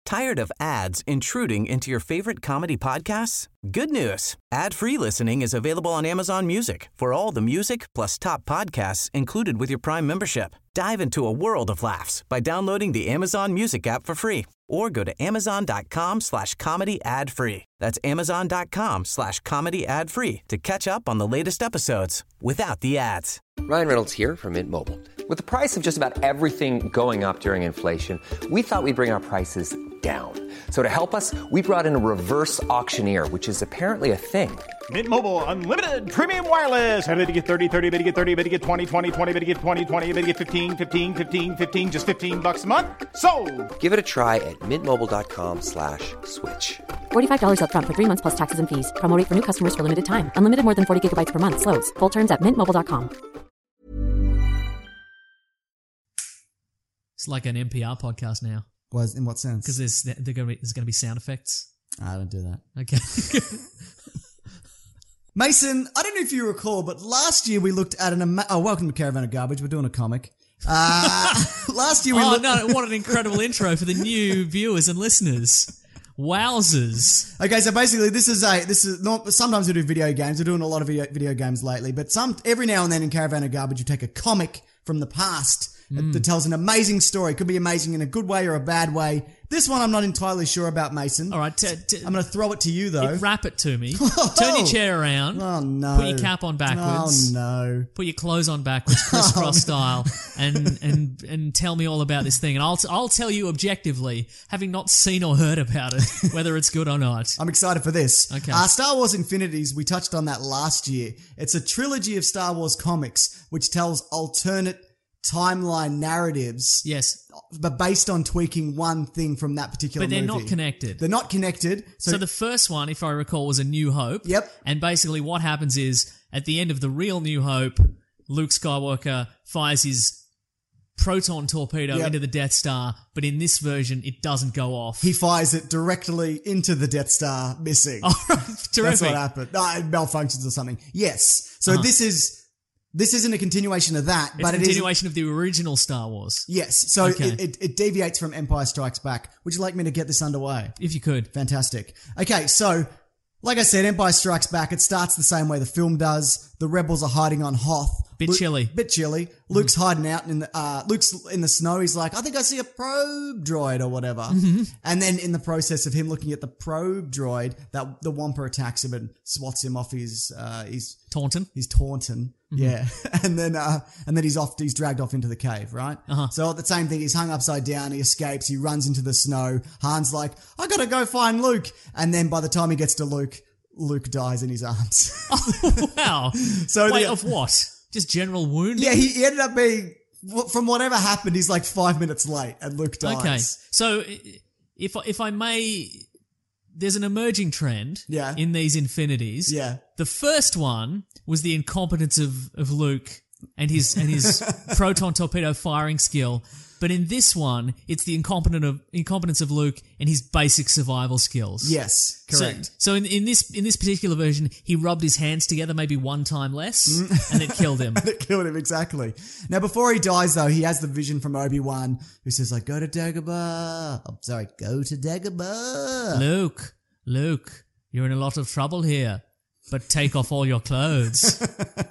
Tired of ads intruding into your favorite comedy podcasts? Good news. Ad-free listening is available on Amazon Music for all the music plus top podcasts included with your Prime membership. Dive into a world of laughs by downloading the Amazon Music app for free or go to amazon.com/comedy ad-free. That's amazon.com/comedy ad-free to catch up on the latest episodes without the ads. Ryan Reynolds here from Mint Mobile. With the price of just about everything going up during inflation, we thought we'd bring our prices down. So to help us, we brought in a reverse auctioneer, which is apparently a thing. Mint Mobile Unlimited Premium Wireless. How to get 30, 30, bit to get 30, bit to get 20, 20, 20, bit to get 20, 20, bit to get 15, 15, 15, 15, just $15 a month? Sold! Give it a try at mintmobile.com/switch. $45 up front for 3 months plus taxes and fees. Promo rate for new customers for limited time. Unlimited more than 40 gigabytes per month. Slows full terms at mintmobile.com. It's like an NPR podcast now. Was in what sense? Because there's going to be sound effects. I don't do that. Okay. Mason, I don't know if you recall, but last year we looked at welcome to Caravan of Garbage. We're doing a comic. Last year we looked... no, what an incredible intro for the new viewers and listeners. Wowzers. Okay, so basically this is not, sometimes we do video games. We're doing a lot of video games lately, but every now and then in Caravan of Garbage you take a comic from the past that tells an amazing story. It could be amazing in a good way or a bad way. This one I'm not entirely sure about, Mason. All right. I'm going to throw it to you, though. Wrap it to me. Turn your chair around. Oh, no. Put your cap on backwards. Oh, no. Put your clothes on backwards, crisscross style, and tell me all about this thing. And I'll tell you objectively, having not seen or heard about it, whether it's good or not. I'm excited for this. Okay. Star Wars Infinities, we touched on that last year. It's a trilogy of Star Wars comics, which tells alternate timeline narratives. Yes. But based on tweaking one thing from that particular movie. But they're not connected. They're not connected. So the first one, if I recall, was A New Hope. Yep. And basically what happens is, at the end of the real New Hope, Luke Skywalker fires his proton torpedo into the Death Star, but in this version, it doesn't go off. He fires it directly into the Death Star, missing. Oh, terrific. That's what happened. It malfunctions or something. Yes. So This isn't a continuation of that, but it's a continuation of the original Star Wars. Yes, so it deviates from Empire Strikes Back. Would you like me to get this underway? If you could. Fantastic. Okay, so, like I said, Empire Strikes Back, it starts the same way the film does. The rebels are hiding on Hoth. Bit chilly. Luke's hiding out Luke's in the snow. He's like, I think I see a probe droid or whatever. And then in the process of him looking at the probe droid, the Wampa attacks him and swats him off his Taunton. He's Taunton. Yeah. And then he's dragged off into the cave, right? So the same thing, he's hung upside down, he escapes, he runs into the snow. Han's like, I gotta go find Luke. And then by the time he gets to Luke dies in his arms. Oh, wow. So wait, of what? Just general wounding? Yeah, he ended up being, from whatever happened, he's like 5 minutes late and Luke dies. Okay. So if I may, there's an emerging trend in these Infinities. Yeah. The first one was the incompetence of Luke and his proton torpedo firing skill. But in this one, it's the incompetence of Luke and his basic survival skills. Yes, correct. So in this particular version, he rubbed his hands together maybe one time less, and it killed him. And it killed him, exactly. Now, before he dies, though, he has the vision from Obi-Wan, who says, like, go to Dagobah. Luke, you're in a lot of trouble here, but take off all your clothes.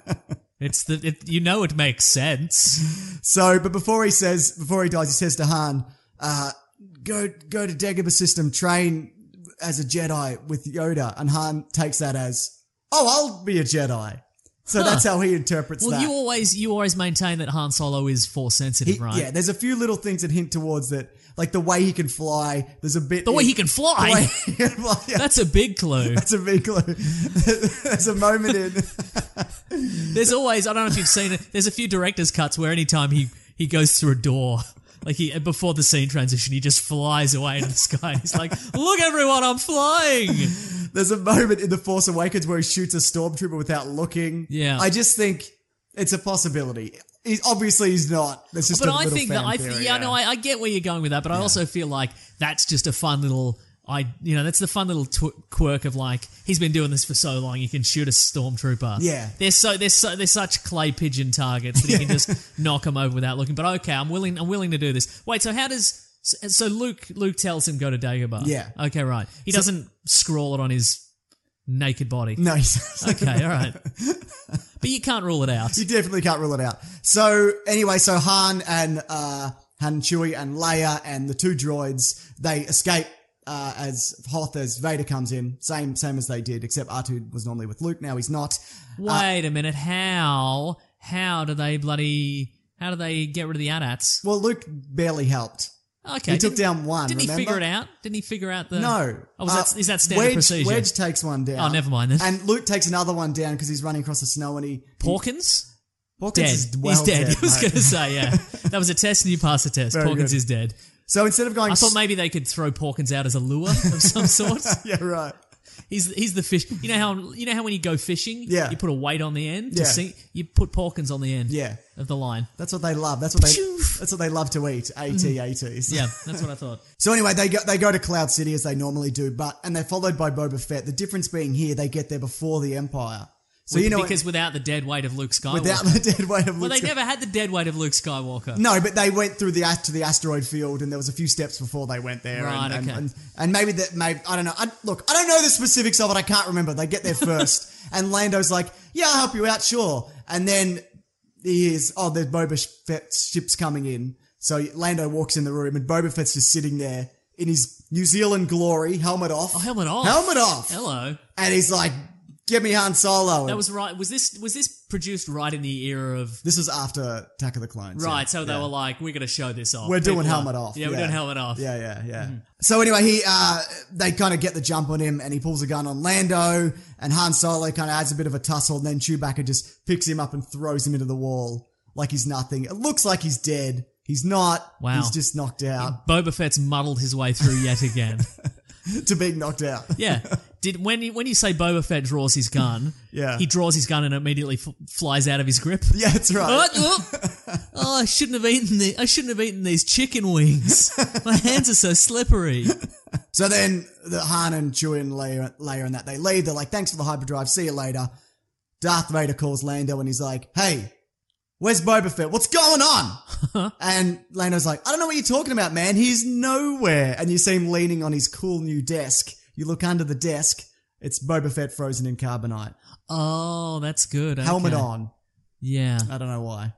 It makes sense. So, but before he dies, he says to Han, go to Dagobah system, train as a Jedi with Yoda. And Han takes that as, I'll be a Jedi. So that's how he interprets that. Well, you always maintain that Han Solo is Force sensitive, right? Yeah, there's a few little things that hint towards that. Like the way he can fly, there's a bit... The way he can fly? Yeah. That's a big clue. That's a big clue. There's a moment in... There's always, I don't know if you've seen it, there's a few director's cuts where anytime he goes through a door, like before the scene transition, he just flies away into the sky. He's like, look everyone, I'm flying! There's a moment in The Force Awakens where he shoots a stormtrooper without looking. Yeah. I just think it's a possibility. He's not. That's just a little fan theory. I get where you're going with that, but I also feel like that's just a fun little... that's the fun little quirk of like, he's been doing this for so long, he can shoot a stormtrooper. Yeah. They're such clay pigeon targets that he can just knock them over without looking. But okay, I'm willing to do this. Wait, so how does So Luke tells him go to Dagobah. Yeah. Okay, right. He doesn't scrawl it on his naked body. No, he's Okay, all right. But you can't rule it out. You definitely can't rule it out. So anyway, Han and Chewie and Leia and the two droids, they escape as Hoth as Vader comes in. Same as they did, except R2 was normally with Luke. Now he's not. Wait a minute. How do they get rid of the AT-ATs? Well, Luke barely helped. Okay. He took down one. Didn't remember? he figure it out? Didn't he figure out the... No. Oh, is that standard procedure? Wedge takes one down. Oh, never mind then. And Luke takes another one down because he's running across the snow and he... Porkins? Porkins Dead. is well He's dead. dead, I was mate. going to say, yeah. That was a test and you passed the test. Very Porkins good. is dead. So instead of going... I thought maybe they could throw Porkins out as a lure of some sort. Yeah, right. He's the fish. You know how when you go fishing, Yeah. you put a weight on the end to Yeah. sink. You put Porkins on the end. Yeah. Of the line. That's what they love. That's what they love to eat. ATs. Yeah, that's what I thought. So anyway, they go to Cloud City as they normally do, and they're followed by Boba Fett. The difference being here, they get there before the Empire. So because without the dead weight of Luke Skywalker. without the dead weight of Luke. Well, they never had the dead weight of Luke Skywalker. No, but they went through to the asteroid field, and there was a few steps before they went there. Right, and, okay. and maybe I don't know. I don't know the specifics of it. I can't remember. They get there first, and Lando's like, "Yeah, I'll help you out, sure." And then he hears, "Oh, there's Boba Fett's ship's coming in." So Lando walks in the room, and Boba Fett's just sitting there in his New Zealand glory, helmet off. Oh, helmet off. Helmet off. Hello. And he's like, "Give me Han Solo." That was right. Was this produced right in the era of... This was after Attack of the Clones. Right, yeah. so they were like, we're going to show this off. We're doing People helmet are- off. Yeah, we're doing helmet off. Yeah. So anyway, they kind of get the jump on him, and he pulls a gun on Lando, and Han Solo kind of adds a bit of a tussle, and then Chewbacca just picks him up and throws him into the wall like he's nothing. It looks like he's dead. He's not. Wow. He's just knocked out Boba Fett's muddled his way through yet again. to being knocked out. Yeah. When you say Boba Fett draws his gun, Yeah. he draws his gun and it immediately flies out of his grip. Yeah, that's right. Oh, I shouldn't have eaten these chicken wings. My hands are so slippery. So then the Han and Chewie and Leia and that, they leave. They're like, "Thanks for the hyperdrive. See you later." Darth Vader calls Lando and he's like, "Hey, where's Boba Fett? What's going on?" And Lando's like, "I don't know what you're talking about, man. He's nowhere." And you see him leaning on his cool new desk. You look under the desk. It's Boba Fett frozen in carbonite. Oh, that's good. Okay. Helmet on. Yeah. I don't know why.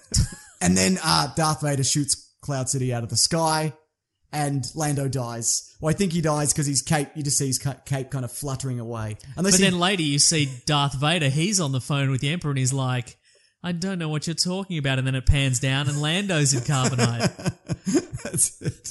And then Darth Vader shoots Cloud City out of the sky. And Lando dies. Well, I think he dies because his cape, you just see his cape kind of fluttering away. But then later you see Darth Vader, he's on the phone with the Emperor and he's like, "I don't know what you're talking about." And then it pans down and Lando's in carbonite. That's it.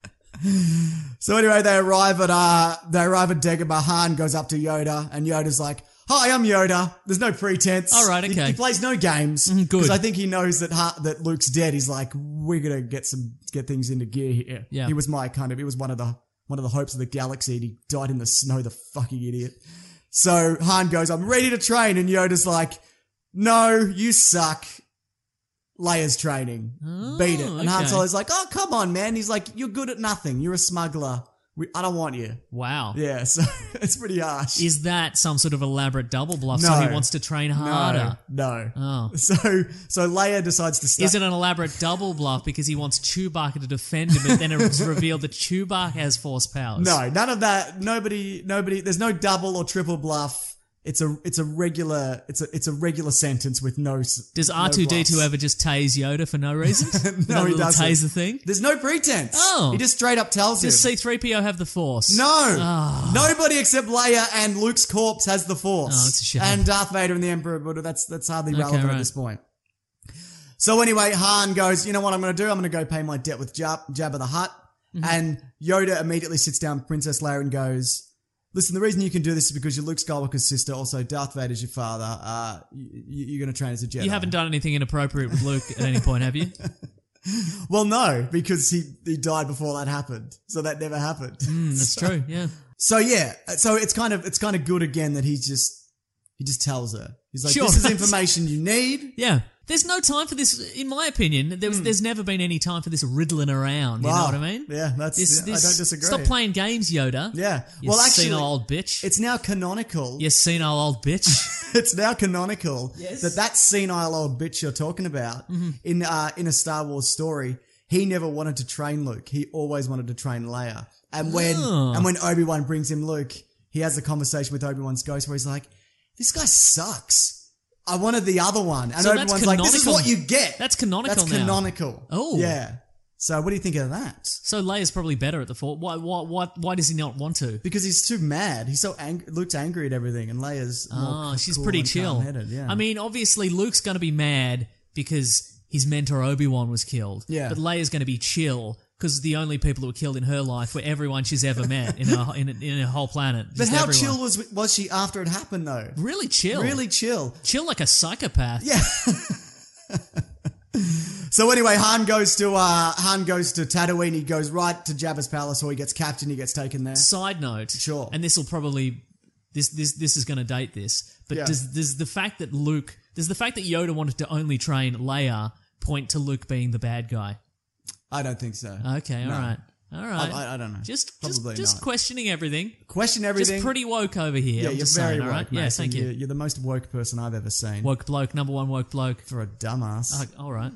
So anyway, they arrive at Dagobah. Han goes up to Yoda, and Yoda's like, "Hi, I'm Yoda." There's no pretense. All right, okay. He plays no games. Good. Because I think he knows that Luke's dead. He's like, "We're gonna get things into gear here." Yeah. He was one of the hopes of the galaxy, and he died in the snow. The fucking idiot. So Han goes, "I'm ready to train," and Yoda's like, "No, you suck. Leia's training. Beat it." And Han okay. Solo's like, "Oh, come on, man." He's like, "You're good at nothing. You're a smuggler. I don't want you." Wow. Yeah, so it's pretty harsh. Is that some sort of elaborate double bluff so No. he wants to train harder? No. Oh. So Leia decides to start. Is it an elaborate double bluff because he wants Chewbacca to defend him, but then it's revealed that Chewbacca has force powers? No, none of that. Nobody. There's no double or triple bluff. It's a regular sentence with no. Does R2D2 ever just tase Yoda for no reason? No, he doesn't. Tase the thing? There's no pretense. Oh. He just straight up tells Does him. C-3PO have the force? No. Nobody except Leia and Luke's corpse has the Force. Oh, it's a shame. And Darth Vader and the Emperor, but that's hardly relevant right. at this point. So anyway, Han goes, "You know what I'm going to do? I'm going to go pay my debt with Jabba the Hutt." Mm-hmm. And Yoda immediately sits down with Princess Leia and goes, "Listen, the reason you can do this is because you're Luke Skywalker's sister. Also, Darth Vader's your father. You're going to train as a Jedi." You haven't done anything inappropriate with Luke at any point, have you? Well, no, because he died before that happened. So that never happened. That's true, yeah. So yeah, so it's kind of good again that he just tells her. He's like, Sure, "This is that's- information you need." Yeah. There's no time for this, in my opinion. There's never been any time for this riddling around, you know what I mean? Yeah, I don't disagree. Stop playing games, Yoda. Yeah. You Well, actually, senile old bitch. it's now canonical. You senile old bitch. It's now canonical Yes. that senile old bitch you're talking about in a Star Wars story, he never wanted to train Luke. He always wanted to train Leia. And when Obi-Wan brings him Luke, he has a conversation with Obi-Wan's ghost where he's like, this guy sucks. I wanted the other one. And So Obi-Wan's like, this is what you get. That's canonical now. That's canonical. Oh. Yeah. So what do you think of that? So Leia's probably better at the Force. Why does he not want to? Because he's too mad. He's so angry. Luke's angry at everything, and Leia's more she's cool pretty and chill. calm-headed, yeah. I mean, obviously Luke's going to be mad because his mentor Obi-Wan was killed. Yeah. But Leia's going to be chill because the only people who were killed in her life were everyone she's ever met in her whole planet. But Just how everyone. chill was she after it happened, though? Really chill. Really chill. Chill like a psychopath. Yeah. So anyway, Han goes to Tatooine. He goes right to Jabba's palace, or he gets captured and he gets taken there. Side note. Sure. And this will probably this is going to date this. But Yeah. does the fact that Yoda wanted to only train Leia point to Luke being the bad guy? I don't think so. Okay, No. all right. I don't know. Just Probably not. questioning everything. Question everything. Just pretty woke over here. Yeah, I'm you're just very saying, woke, all right? Mason. Yeah, thank you. You're the most woke person I've ever seen. Woke bloke, number one woke bloke. For a dumbass. All right.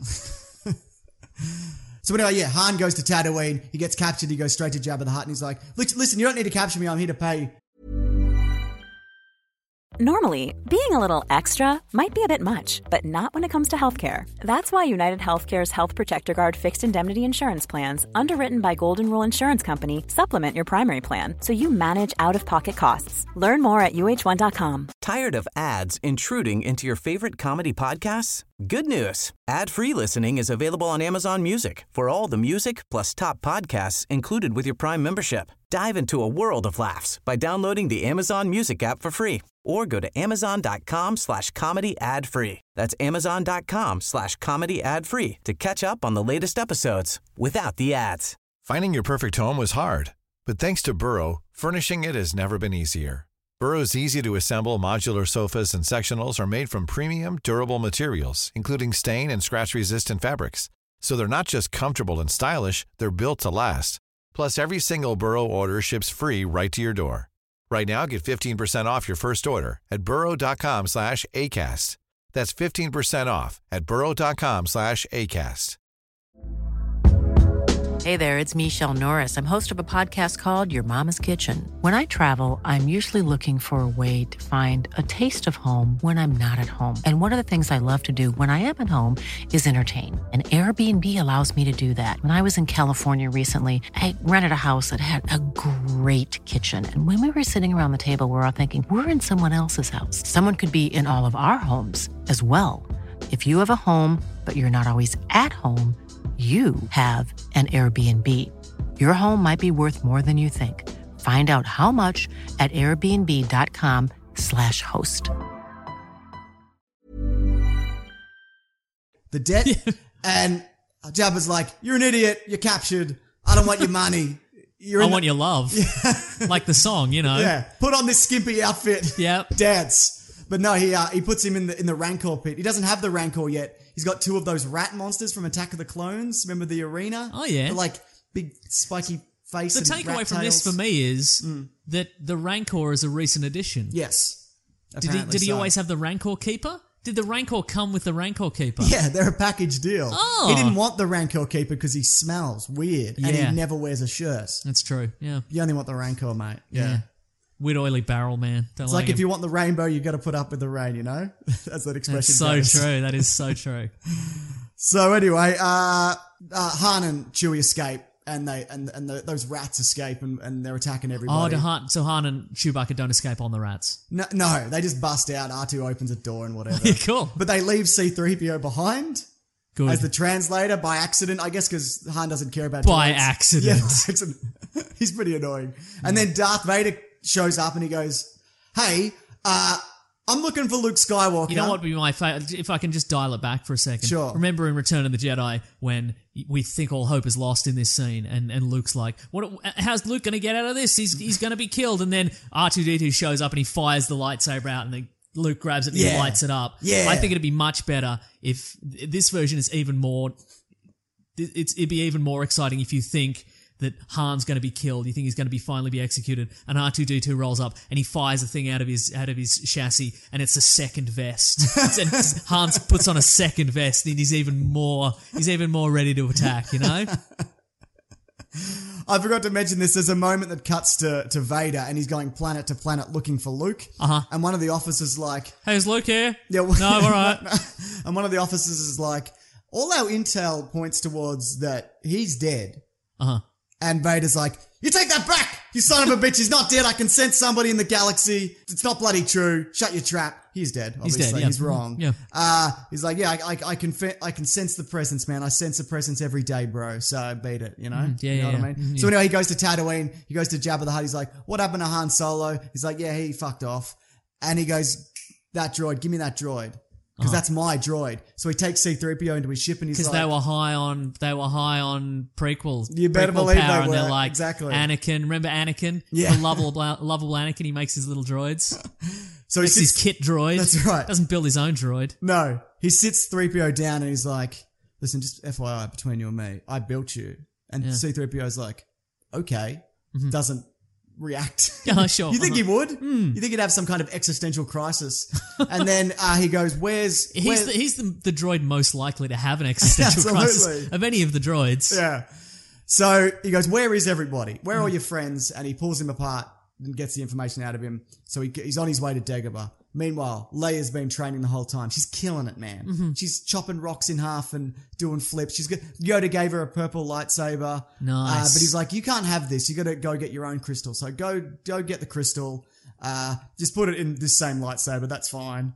So anyway, yeah, Han goes to Tatooine. He gets captured. He goes straight to Jabba the Hutt, and he's like, listen, you don't need to capture me. I'm here to pay. Normally, being a little extra might be a bit much, but not when it comes to healthcare. That's why United Healthcare's Health Protector Guard fixed indemnity insurance plans, underwritten by Golden Rule Insurance Company, supplement your primary plan so you manage out-of-pocket costs. Learn more at uh1.com. Tired of ads intruding into your favorite comedy podcasts? Good news. Ad-free listening is available on Amazon Music for all the music plus top podcasts included with your Prime membership. Dive into a world of laughs by downloading the Amazon Music app for free or go to amazon.com/comedy ad-free. That's amazon.com/comedy ad-free to catch up on the latest episodes without the ads. Finding your perfect home was hard, but thanks to Burrow, furnishing it has never been easier. Burrow's easy-to-assemble modular sofas and sectionals are made from premium, durable materials, including stain and scratch-resistant fabrics. So they're not just comfortable and stylish, they're built to last. Plus, every single Burrow order ships free right to your door. Right now, get 15% off your first order at burrow.com/ACAST. That's 15% off at burrow.com/ACAST. Hey there, it's Michelle Norris. I'm host of a podcast called Your Mama's Kitchen. When I travel, I'm usually looking for a way to find a taste of home when I'm not at home. And one of the things I love to do when I am at home is entertain. And Airbnb allows me to do that. When I was in California recently, I rented a house that had a great kitchen. And when we were sitting around the table, we were all thinking, we're in someone else's house. Someone could be in all of our homes as well. If you have a home, but you're not always at home, you have an Airbnb. Your home might be worth more than you think. Find out how much at airbnb.com/host. The debt. And Jabba's like, you're an idiot. You're captured. I don't want your money. I want your love. Like the song, you know. Yeah. Put on this skimpy outfit. Yep. Dance. But no, he puts him in the Rancor pit. He doesn't have the Rancor yet. He's got two of those rat monsters from Attack of the Clones. Remember the arena? Oh, yeah. They're like big spiky face. The and takeaway rat from this tails. for me is that the Rancor is a recent addition. Yes. Did he so. always have the Rancor Keeper? Did the Rancor come with the Rancor Keeper? Yeah, they're a package deal. Oh. He didn't want the Rancor Keeper because he smells weird and Yeah. he never wears a shirt. That's true, yeah. You only want the Rancor, mate. Yeah. Weird oily barrel, man. Don't It's like him. if you want the rainbow, you got to put up with the rain, you know? That's that expression. That's so goes. true. That is so true. So anyway, Han and Chewie escape, and those rats escape, and they're attacking Oh, everybody. so Han and Chewbacca don't escape on the rats. No, they just bust out. R2 opens a door and whatever. Yeah, cool. But they leave C-3PO behind Good. as the translator by accident, I guess, because Han doesn't care about By droids. accident. Yeah, by accident. He's pretty annoying. And then Darth Vader shows up and he goes, "Hey, I'm looking for Luke Skywalker." You know what would be my favorite? If I can just dial it back for a second. Sure. Remember in Return of the Jedi when we think all hope is lost in this scene and Luke's like, how's Luke going to get out of this? He's going to be killed. And then R2-D2 shows up and he fires the lightsaber out and then Luke grabs it and he lights it up. Yeah. I think it'd be much better if this version is even more... It'd be even more exciting if you think that Han's going to be killed. You think he's going to be finally be executed, and R2D2 rolls up and he fires a thing out of his chassis, and it's a second vest. And Hans puts on a second vest, and he's even more ready to attack. You know. I forgot to mention this. There's a moment that cuts to Vader, and he's going planet to planet looking for Luke. And one of the officers like, "Hey, is Luke here?" Yeah. Well, no, all right. And one of the officers is like, "All our intel points towards that he's dead." And Vader's like, "You take that back, you son of a bitch. He's not dead. I can sense somebody in the galaxy. It's not bloody true. Shut your trap." He's dead. Obviously. He's dead. Yeah. He's wrong. Yeah. He's like, "Yeah, I can sense the presence, man. I sense the presence every day, bro. So beat it, you know? Yeah, you know yeah, what I mean?" So anyway, he goes to Tatooine. He goes to Jabba the Hutt. He's like, "What happened to Han Solo?" He's like, "Yeah, he fucked off." And he goes, "That droid, give me that droid. Because that's my droid." So he takes C-3PO into his ship, and he's like, because they were high on prequels. You better prequel believe power, they and were. they're like, Exactly. Anakin, remember Anakin? Yeah. The lovable Anakin. He makes his little droids. So he Makes his sits, kit droid. That's right. Doesn't build his own droid. No, he sits 3PO down and he's like, "Listen, just FYI between you and me, I built you." And C-3PO's like, "Okay," doesn't react. Yeah, sure. You think he would? You think he'd have some kind of existential crisis? And then he goes, "Where's?" He's the droid most likely to have an existential crisis of any of the droids. Yeah. So he goes, "Where is everybody? Where are all your friends?" And he pulls him apart and gets the information out of him. So he's on his way to Dagobah. Meanwhile, Leia's been training the whole time. She's killing it, man. She's chopping rocks in half and doing flips. Yoda gave her a purple lightsaber. Nice. But he's like, "You can't have this. You got to go get your own crystal. So go get the crystal. Just put it in this same lightsaber. That's fine."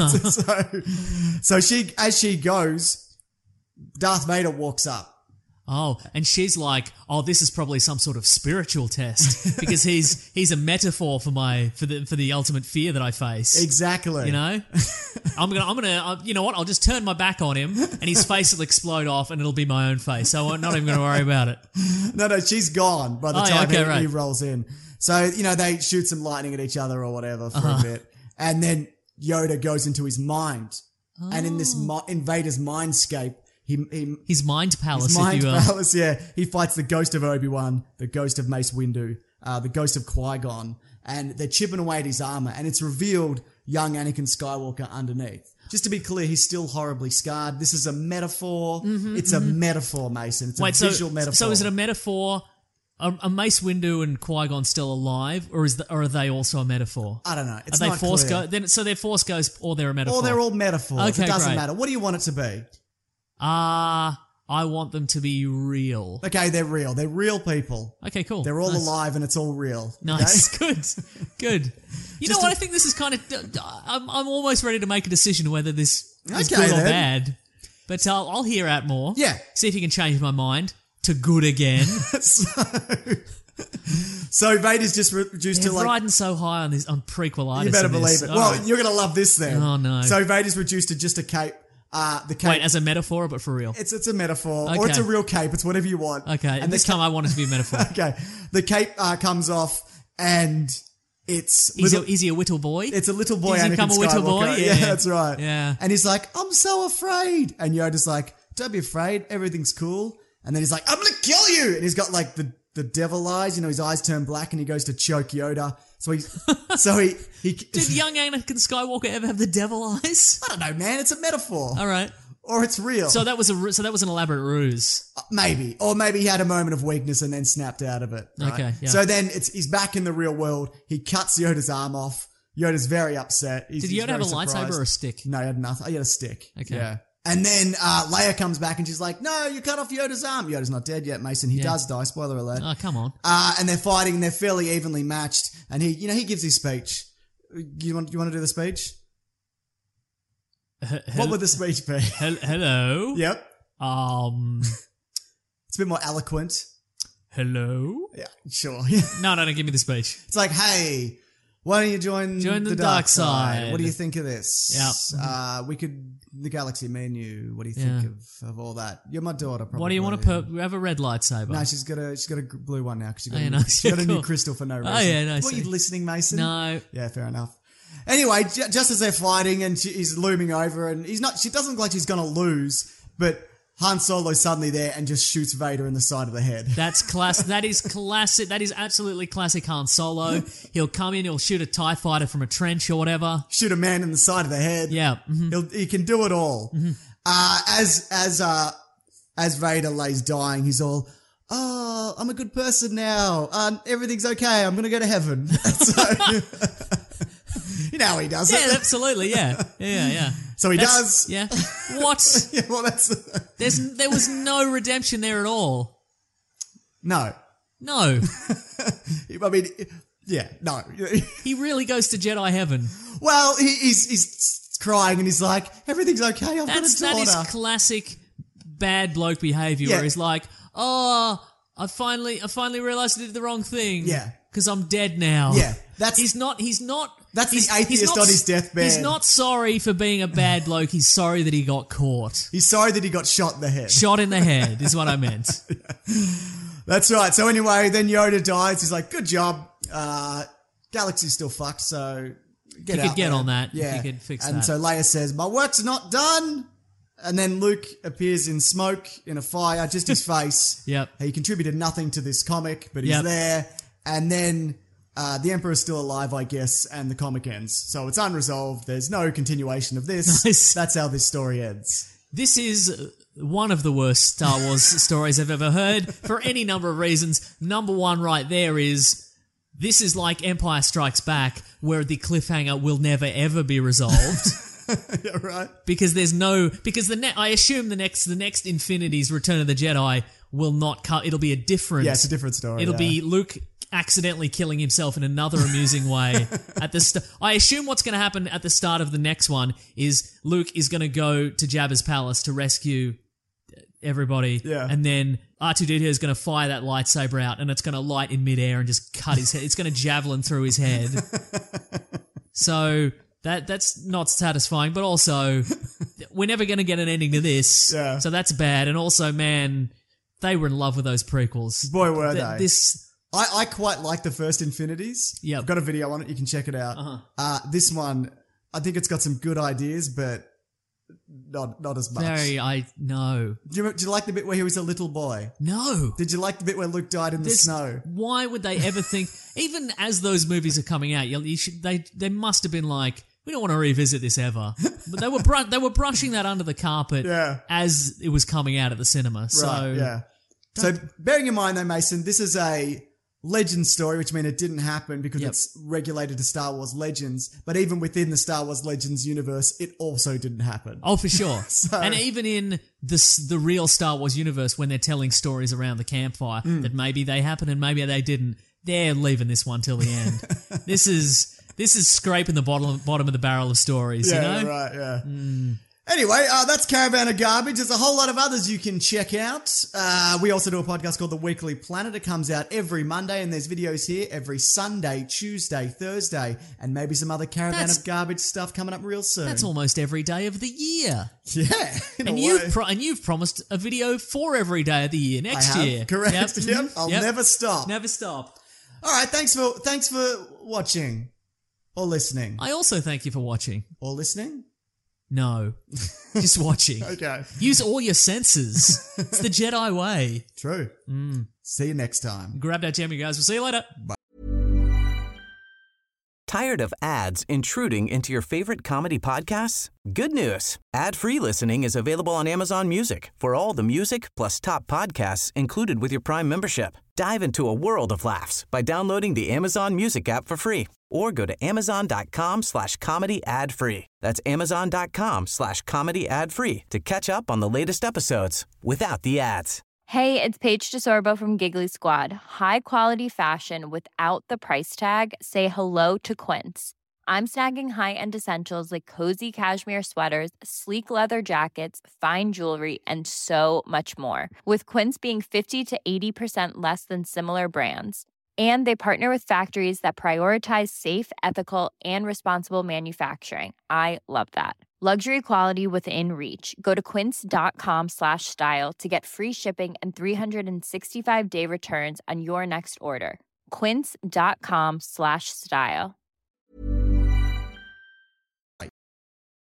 So as she goes, Darth Vader walks up. Oh, and she's like, "Oh, this is probably some sort of spiritual test because he's a metaphor for the ultimate fear that I face." Exactly. You know, I'm gonna, you know what? I'll just turn my back on him, and his face will explode off, and it'll be my own face. So I'm not even gonna worry about it. No, she's gone by the time he rolls in. So they shoot some lightning at each other or whatever for a bit, and then Yoda goes into his mind, and in this in Vader's mindscape. His mind palace, he fights the ghost of Obi-Wan, the ghost of Mace Windu, the ghost of Qui-Gon, and they're chipping away at his armor, and it's revealed young Anakin Skywalker underneath. Just to be clear, he's still horribly scarred. This is a metaphor. It's a metaphor, Mason. It's a visual metaphor. So is it a metaphor? Are Mace Windu and Qui-Gon still alive, or are they also a metaphor? I don't know. It's are not they Force clear. So they're Force ghosts, or they're a metaphor? Or they're all metaphors. Okay, it doesn't great. matter. What do you want it to be? I want them to be real. Okay, they're real. They're real people. Okay, cool. They're all alive and it's all real. Nice. Okay? Good. You know what? I think this is kind of... I'm almost ready to make a decision whether this is good or bad. But I'll hear out more. Yeah. See if you can change my mind to good again. So Vader's just reduced to like... riding so high on prequel-itis. You better believe it. Well, you're going to love this then. Oh, no. So Vader's reduced to just a cape. The cape. Wait, as a metaphor, but for real? It's a metaphor, okay. or it's a real cape. It's whatever you want. Okay, and this time I want it to be a metaphor. Okay, the cape comes off, and it's is he a little boy? It's a little boy. Does he become a little boy? Yeah, that's right. Yeah, and he's like, "I'm so afraid," and Yoda's like, "Don't be afraid. Everything's cool." And then he's like, "I'm gonna kill you," and he's got like the devil eyes. His eyes turn black, and he goes to choke Yoda. So he did young Anakin Skywalker ever have the devil eyes? I don't know, man. It's a metaphor. All right. Or it's real. So that was an elaborate ruse. Maybe. Or maybe he had a moment of weakness and then snapped out of it. Right? Okay, yeah. So then he's back in the real world. He cuts Yoda's arm off. Yoda's very upset. Did Yoda have a lightsaber or a stick? No, he had nothing. He had a stick. Okay. Yeah. And then Leia comes back and she's like, "No, you cut off Yoda's arm." Yoda's not dead yet, Mason. He does die. Spoiler alert. Oh, come on. And they're fighting and they're fairly evenly matched. And he gives his speech. You want to do the speech? What would the speech be? Hello. Yep. It's a bit more eloquent. Hello. Yeah, sure. No, give me the speech. It's like, "Hey, why don't you join the dark side? What do you think of this? Yeah. The galaxy, me and you. What do you think of all that? You're my daughter, probably. What do you want to have a red lightsaber? No, she's got a blue one now because she got a new crystal for no reason. Oh yeah, nice. Were you listening, Mason? No. Yeah, fair enough. Anyway, just as they're fighting and he's looming over and she doesn't look like she's going to lose, but Han Solo's suddenly there and just shoots Vader in the side of the head. That's classic. That is classic. That is absolutely classic Han Solo. He'll come in, he'll shoot a TIE fighter from a trench or whatever. Shoot a man in the side of the head. Yeah. He can do it all. As Vader lays dying, he's all, "Oh, I'm a good person now. Everything's okay. I'm going to go to heaven." So, you know how he does it. Yeah, absolutely. Yeah. So he does. Yeah. What? Yeah, well, There was no redemption there at all. No. No. I mean, yeah, no. He really goes to Jedi heaven. Well, he's crying and he's like, "Everything's okay. I've got a daughter." That is classic bad bloke behavior where he's like, "Oh, I finally realized I did the wrong thing. Yeah. Because I'm dead now." Yeah. He's not. That's the atheist on his deathbed. He's not sorry for being a bad bloke. He's sorry that he got caught. He's sorry that he got shot in the head. Shot in the head is what I meant. That's right. So anyway, then Yoda dies. He's like, "Good job. Galaxy's still fucked, so get out get there." on that. Yeah. You could fix that. And so Leia says, "My work's not done." And then Luke appears in smoke, in a fire, just his face. Yep. He contributed nothing to this comic, but he's there. And then the Emperor's still alive, I guess, and the comic ends. So it's unresolved. There's no continuation of this. Nice. That's how this story ends. This is one of the worst Star Wars stories I've ever heard for any number of reasons. Number one right there is this is like Empire Strikes Back, where the cliffhanger will never ever be resolved. Yeah, right. Because I assume the next Infinity's Return of the Jedi will not cut. It'll be a different. Yeah, it's a different story. It'll be Luke accidentally killing himself in another amusing way at the I assume what's going to happen at the start of the next one is Luke is going to go to Jabba's palace to rescue everybody. Yeah. And then R2-D2 is going to fire that lightsaber out and it's going to light in midair and just cut his head. It's going to javelin through his head. So that's not satisfying, but also we're never going to get an ending to this. Yeah. So that's bad. And also, man, they were in love with those prequels. Boy, were they. I I quite like the first Infinities. Yep. I've got a video on it. You can check it out. This one, I think it's got some good ideas, but not as much. No. Did you like the bit where he was a little boy? No. Did you like the bit where Luke died in the snow? Why would they ever think, even as those movies are coming out, they must have been like, we don't want to revisit this ever. But they were brushing that under the carpet as it was coming out at the cinema. So, right, yeah. So bearing in mind though, Mason, this is a legend story, which means it didn't happen because it's regulated to Star Wars Legends. But even within the Star Wars Legends universe, it also didn't happen. Oh, for sure. And even in the real Star Wars universe, when they're telling stories around the campfire that maybe they happened and maybe they didn't, they're leaving this one till the end. This is scraping the bottom of the barrel of stories, yeah, you know? Right, yeah. Anyway, that's Caravan of Garbage. There's a whole lot of others you can check out. We also do a podcast called The Weekly Planet. It comes out every Monday, and there's videos here every Sunday, Tuesday, Thursday, and maybe some other Caravan of Garbage stuff coming up real soon. That's almost every day of the year. Yeah, and you've promised a video for every day of the year next year. Correct. Yep. I'll never stop. Never stop. All right. Thanks for watching or listening. I also thank you for watching or listening. No, just watching. Okay. Use all your senses. It's the Jedi way. True. See you next time. Grab that jammy, guys. We'll see you later. Bye. Tired of ads intruding into your favorite comedy podcasts? Good news. Ad-free listening is available on Amazon Music for all the music plus top podcasts included with your Prime membership. Dive into a world of laughs by downloading the Amazon Music app for free or go to amazon.com/comedy ad-free. That's amazon.com/comedy ad-free to catch up on the latest episodes without the ads. Hey, it's Paige DeSorbo from Giggly Squad. High quality fashion without the price tag. Say hello to Quince. I'm snagging high-end essentials like cozy cashmere sweaters, sleek leather jackets, fine jewelry, and so much more. With Quince being 50 to 80% less than similar brands. And they partner with factories that prioritize safe, ethical, and responsible manufacturing. I love that. Luxury quality within reach. Go to quince.com/style to get free shipping and 365-day returns on your next order. Quince.com/style.